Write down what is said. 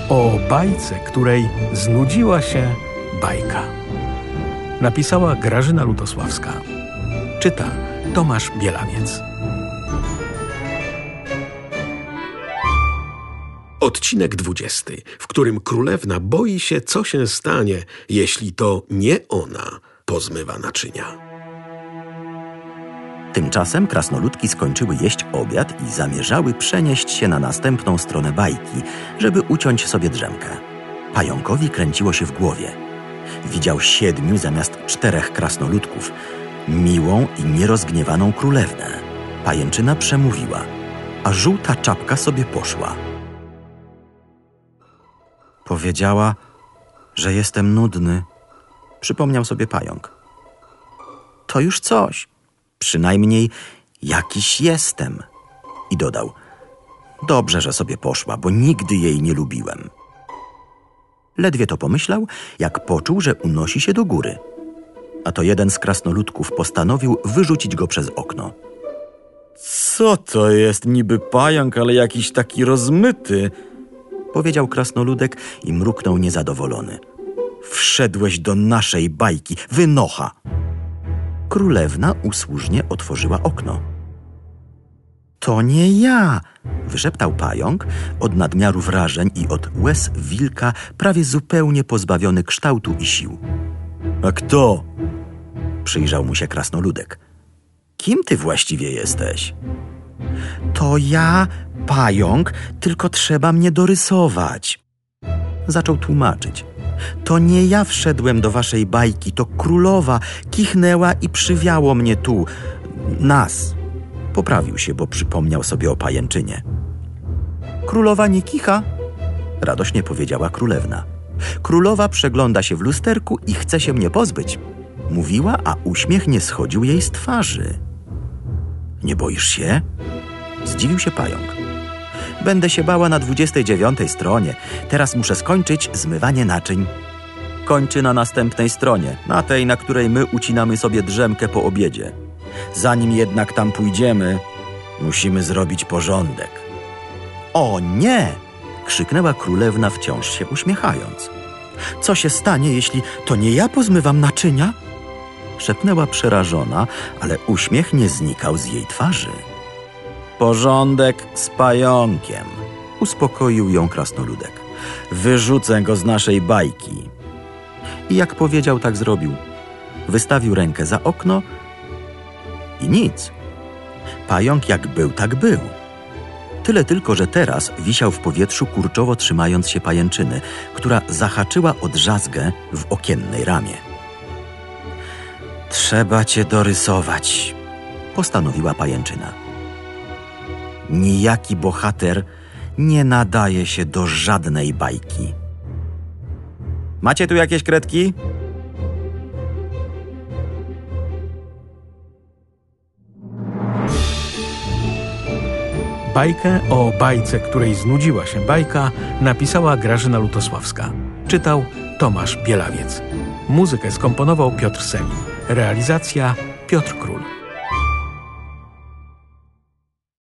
O bajce, której znudziła się bajka. Napisała Grażyna Lutosławska. Czyta Tomasz Bielawiec. Odcinek 20, w którym królewna boi się, co się stanie, jeśli to nie ona pozmywa naczynia. Tymczasem krasnoludki skończyły jeść obiad i zamierzały przenieść się na następną stronę bajki, żeby uciąć sobie drzemkę. Pająkowi kręciło się w głowie. Widział 7 zamiast 4 krasnoludków, miłą i nierozgniewaną królewnę. Pajęczyna przemówiła, a żółta czapka sobie poszła. Powiedziała, że jestem nudny, przypomniał sobie pająk. To już coś. Przynajmniej jakiś jestem. I dodał, dobrze, że sobie poszła, bo nigdy jej nie lubiłem. Ledwie to pomyślał, jak poczuł, że unosi się do góry. A to jeden z krasnoludków postanowił wyrzucić go przez okno. Co to jest niby pająk, ale jakiś taki rozmyty, powiedział krasnoludek i mruknął niezadowolony. Wszedłeś do naszej bajki, wynocha! Królewna usłużnie otworzyła okno. To nie ja, wyszeptał pająk, od nadmiaru wrażeń i od łez wilka prawie zupełnie pozbawiony kształtu i sił. A kto? Przyjrzał mu się krasnoludek. Kim ty właściwie jesteś? To ja, pająk, tylko trzeba mnie dorysować. Zaczął tłumaczyć. To nie ja wszedłem do waszej bajki, to królowa kichnęła i przywiało mnie tu. Nas. Poprawił się, bo przypomniał sobie o pajęczynie. Królowa nie kicha, radośnie powiedziała królewna. Królowa przegląda się w lusterku i chce się mnie pozbyć. Mówiła, a uśmiech nie schodził jej z twarzy. Nie boisz się? Zdziwił się pająk. Będę się bała na 29 stronie. Teraz muszę skończyć zmywanie naczyń. Kończy na następnej stronie, na tej, na której my ucinamy sobie drzemkę po obiedzie. Zanim jednak tam pójdziemy, musimy zrobić porządek. O nie! Krzyknęła królewna, wciąż się uśmiechając. Co się stanie, jeśli to nie ja pozmywam naczynia? Szepnęła przerażona, ale uśmiech nie znikał z jej twarzy. Porządek z pająkiem, uspokoił ją krasnoludek. Wyrzucę go z naszej bajki. I jak powiedział, tak zrobił. Wystawił rękę za okno i nic. Pająk jak był, tak był. Tyle tylko, że teraz wisiał w powietrzu, kurczowo trzymając się pajęczyny, która zahaczyła o drzazgę w okiennej ramie. Trzeba cię dorysować, postanowiła pajęczyna. Nijaki bohater nie nadaje się do żadnej bajki. Macie tu jakieś kredki? Bajkę o bajce, której znudziła się bajka, napisała Grażyna Lutosławska. Czytał Tomasz Bielawiec. Muzykę skomponował Piotr Selin. Realizacja Piotr Król.